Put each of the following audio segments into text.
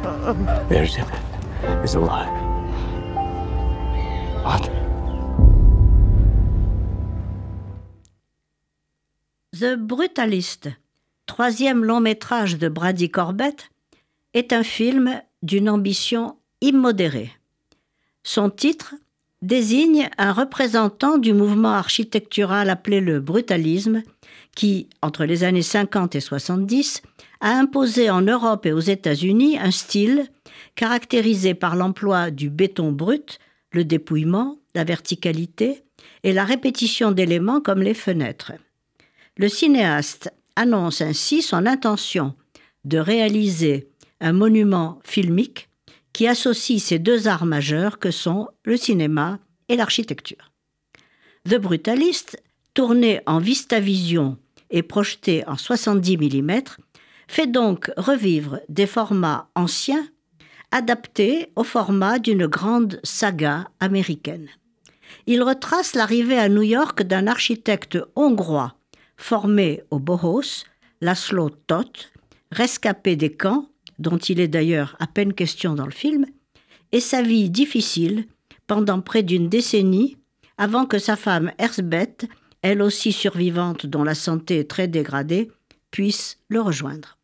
Ersin is alive. What? The Brutalist, troisième long métrage de Brady Corbett, est un film d'une ambition immodérée. Son titre désigne un représentant du mouvement architectural appelé le brutalisme, qui, entre les années 50 et 70, a imposé en Europe et aux États-Unis un style caractérisé par l'emploi du béton brut, le dépouillement, la verticalité et la répétition d'éléments comme les fenêtres. Le cinéaste annonce ainsi son intention de réaliser un monument filmique qui associe ces deux arts majeurs que sont le cinéma et l'architecture. The Brutalist, tourné en VistaVision et projeté en 70 mm, fait donc revivre des formats anciens adaptés au format d'une grande saga américaine. Il retrace l'arrivée à New York d'un architecte hongrois formé au Bauhaus, Laszlo Toth, rescapé des camps, dont il est d'ailleurs à peine question dans le film, et sa vie difficile pendant près d'une décennie avant que sa femme Erzbeth, elle aussi survivante dont la santé est très dégradée, puisse le rejoindre.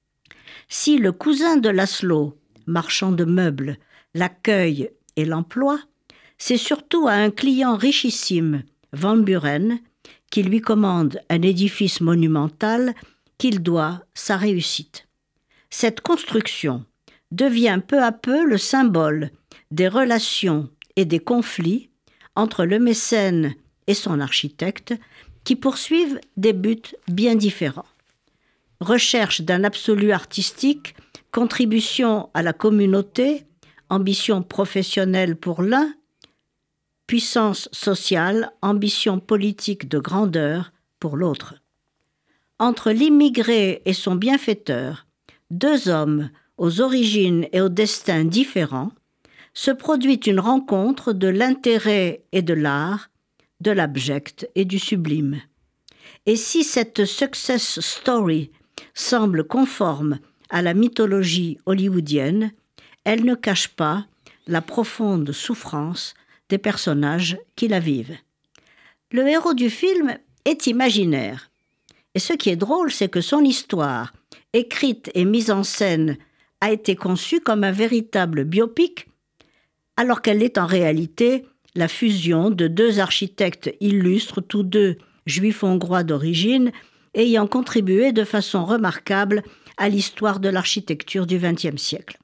Si le cousin de Laszlo, marchand de meubles, l'accueille et l'emploie, c'est surtout à un client richissime, Van Buren, qui lui commande un édifice monumental qu'il doit sa réussite. Cette construction devient peu à peu le symbole des relations et des conflits entre le mécène et son architecte qui poursuivent des buts bien différents. Recherche d'un absolu artistique, contribution à la communauté, ambition professionnelle pour l'un, puissance sociale, ambition politique de grandeur pour l'autre. Entre l'immigré et son bienfaiteur, deux hommes aux origines et au destin différents, se produit une rencontre de l'intérêt et de l'art, de l'abject et du sublime. Et si cette success story semble conforme à la mythologie hollywoodienne, elle ne cache pas la profonde souffrance des personnages qui la vivent. Le héros du film est imaginaire. Et ce qui est drôle, c'est que son histoire, écrite et mise en scène, a été conçue comme un véritable biopic, alors qu'elle est en réalité la fusion de deux architectes illustres, tous deux juifs hongrois d'origine, ayant contribué de façon remarquable à l'histoire de l'architecture du XXe siècle.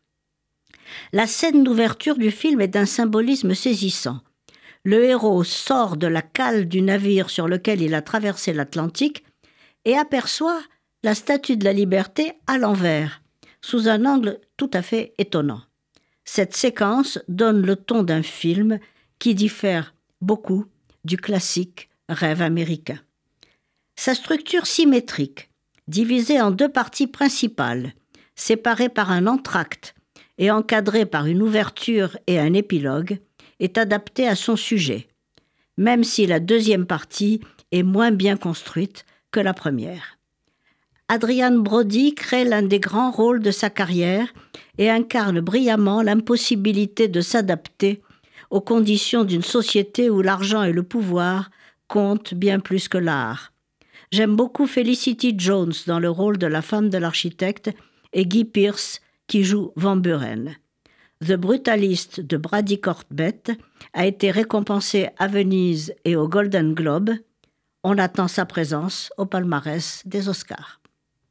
La scène d'ouverture du film est d'un symbolisme saisissant. Le héros sort de la cale du navire sur lequel il a traversé l'Atlantique et aperçoit la Statue de la Liberté à l'envers, sous un angle tout à fait étonnant. Cette séquence donne le ton d'un film qui diffère beaucoup du classique rêve américain. Sa structure symétrique, divisée en deux parties principales, séparées par un entracte et encadrée par une ouverture et un épilogue, est adaptée à son sujet, même si la deuxième partie est moins bien construite que la première. Adrian Brody crée l'un des grands rôles de sa carrière et incarne brillamment l'impossibilité de s'adapter aux conditions d'une société où l'argent et le pouvoir comptent bien plus que l'art. J'aime beaucoup Felicity Jones dans le rôle de la femme de l'architecte et Guy Pearce qui joue Van Buren. The Brutalist de Brady Corbett a été récompensé à Venise et au Golden Globe. On attend sa présence au palmarès des Oscars.